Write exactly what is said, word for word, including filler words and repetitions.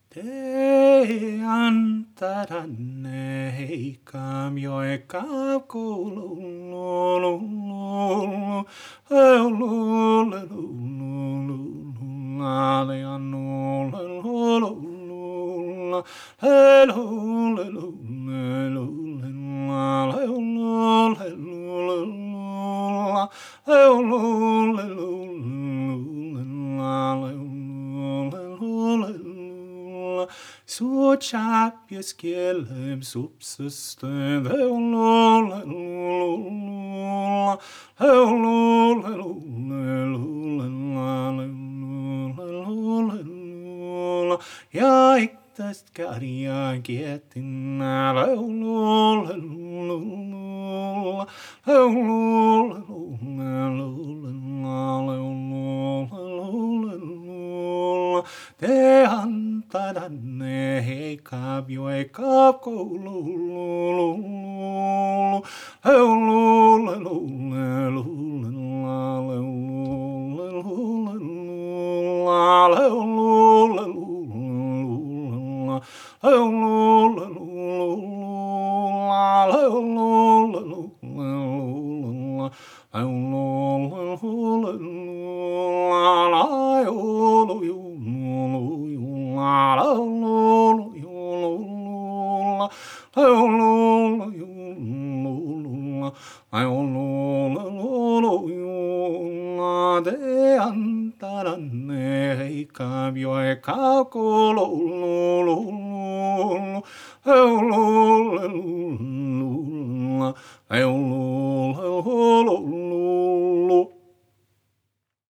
Te antaranne heikam joikam kuululululu, eulululululu, aleanululululu, elululululu, elululululu, so chapius kielem subsistent, ja ik täst karja gettin te antaranne heikab joikab koulululu de antaranne heikab joikab koulululu eululululu eululululu